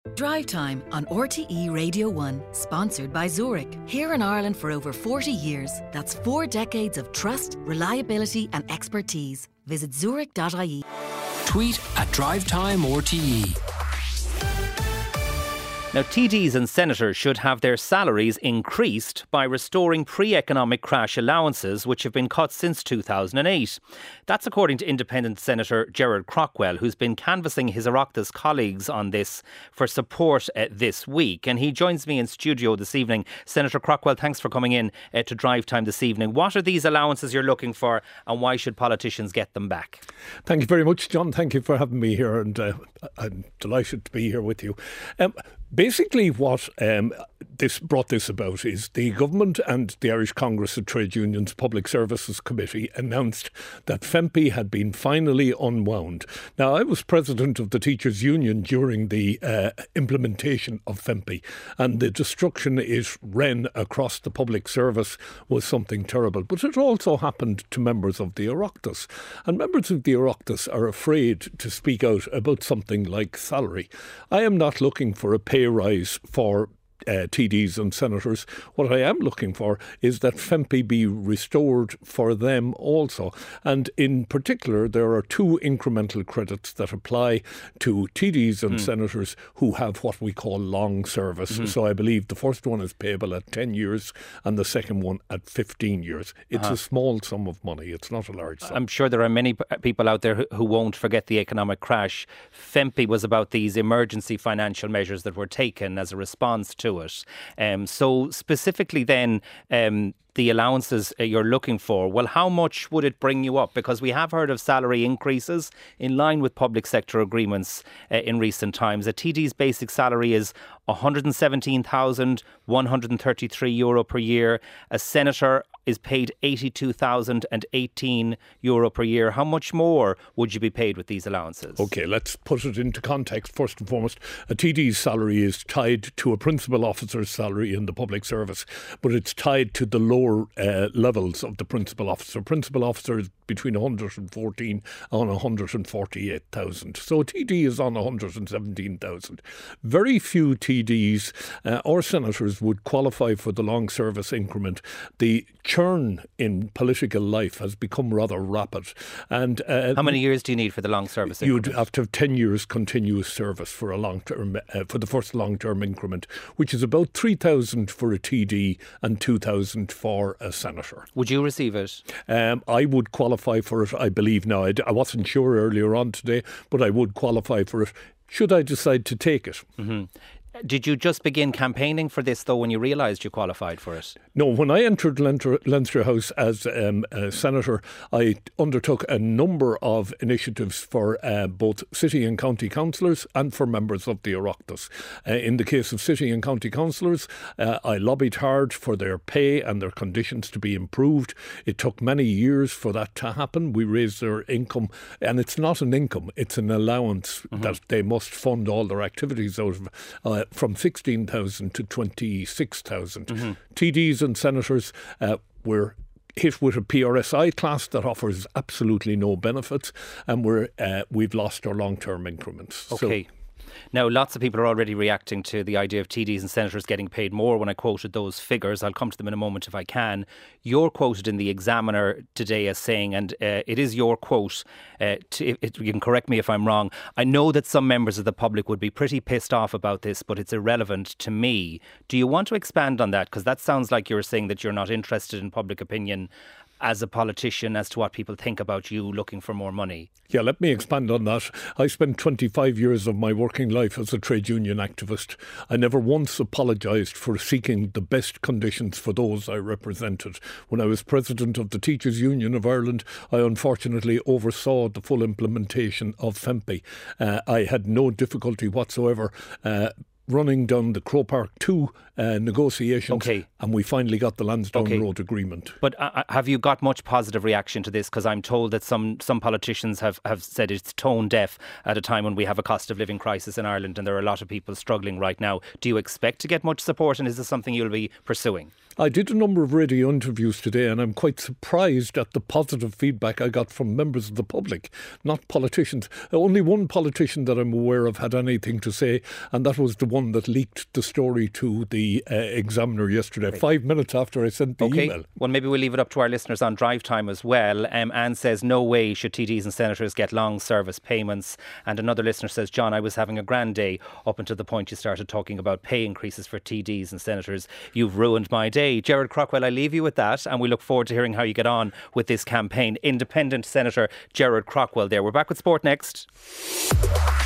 Drive Time on RTE Radio 1, sponsored by Zurich. Here in Ireland for over 40 years. That's 4 decades of trust, reliability and expertise. Visit zurich.ie. Tweet at Drive Time RTE. Now, TDs and senators should have their salaries increased by restoring pre-economic crash allowances, which have been cut since 2008. That's according to Independent Senator Gerard Craughwell, who's been canvassing his Oireachtas colleagues on this for support this week. And he joins me in studio this evening. Senator Craughwell, thanks for coming in to Drive Time this evening. What are these allowances you're looking for, and why should politicians get them back? Thank you very much, John. Thank you for having me here, and I'm delighted to be here with you. Basically, what this brought this about is the government and the Irish Congress of Trade Unions Public Services Committee announced that FEMPI had been finally unwound. Now, I was president of the Teachers' Union during the implementation of FEMPI, and the destruction it ran across the public service was something terrible. But it also happened to members of the Oireachtas, and members of the Oireachtas are afraid to speak out about something like salary. I am not looking for a pay rise for TDs and senators. What I am looking for is that FEMPI be restored for them also. And in particular, there are 2 incremental credits that apply to TDs and senators who have what we call long service. So I believe the first one is payable at 10 years and the second one at 15 years. It's a small sum of money. It's not a large sum. I'm sure there are many people out there who won't forget the economic crash. FEMPI was about these emergency financial measures that were taken as a response to it. So specifically then, the allowances you're looking for, well, how much would it bring you up? Because we have heard of salary increases in line with public sector agreements in recent times. A TD's basic salary is €117,133 per year. A senator is paid €82,018 per year. How much more would you be paid with these allowances? OK, let's put it into context. First and foremost, a TD's salary is tied to a principal officer's salary in the public service, but it's tied to the lower levels of the principal officer. Principal officer is between 114 and 148,000. So a TD is on 117,000. Very few TDs or senators would qualify for the long service increment. The churn in political life has become rather rapid. And how many years do you need for the long service increment? You'd have to have 10 years continuous service for a long term, for the first long term increment, which is about 3,000 for a TD and 2,000 for a senator. Would you receive it? I would qualify for it, I believe now. I wasn't sure earlier on today, but I would qualify for it should I decide to take it. Mm-hmm. Did you just begin campaigning for this, though, when you realised you qualified for it? No, when I entered Leinster House as a senator, I undertook a number of initiatives for both city and county councillors and for members of the Oireachtas. In the case of city and county councillors, I lobbied hard for their pay and their conditions to be improved. It took many years for that to happen. We raised their income, and it's not an income, it's an allowance that they must fund all their activities out of. From 16,000 to 26,000. TDs and senators were hit with a PRSI class that offers absolutely no benefits, and we've lost our long-term increments. Okay. Now, lots of people are already reacting to the idea of TDs and senators getting paid more when I quoted those figures. I'll come to them in a moment if I can. You're quoted in the Examiner today as saying, and it is your quote, you can correct me if I'm wrong, I know that some members of the public would be pretty pissed off about this, but it's irrelevant to me. Do you want to expand on that? Because that sounds like you're saying that you're not interested in public opinion as a politician as to what people think about you looking for more money. Yeah, let me expand on that. I spent 25 years of my working life as a trade union activist. I never once apologised for seeking the best conditions for those I represented. When I was president of the Teachers' Union of Ireland, I unfortunately oversaw the full implementation of FEMPI. I had no difficulty whatsoever running down the Croke Park 2 negotiations, and we finally got the Lansdowne Road agreement. But have you got much positive reaction to this? Because I'm told that some politicians have said it's tone deaf at a time when we have a cost of living crisis in Ireland and there are a lot of people struggling right now. Do you expect to get much support, and is this something you'll be pursuing? I did a number of radio interviews today, and I'm quite surprised at the positive feedback I got from members of the public, not politicians. Only one politician that I'm aware of had anything to say, and that was the one that leaked the story to the Examiner yesterday, 5 minutes after I sent the email. Well, maybe we'll leave it up to our listeners on Drive Time as well. Anne says, no way should TDs and senators get long service payments. And another listener says, John, I was having a grand day up until the point you started talking about pay increases for TDs and senators. You've ruined my day. Gerard Craughwell, I leave you with that, and we look forward to hearing how you get on with this campaign. Independent Senator Gerard Craughwell there. We're back with sport next.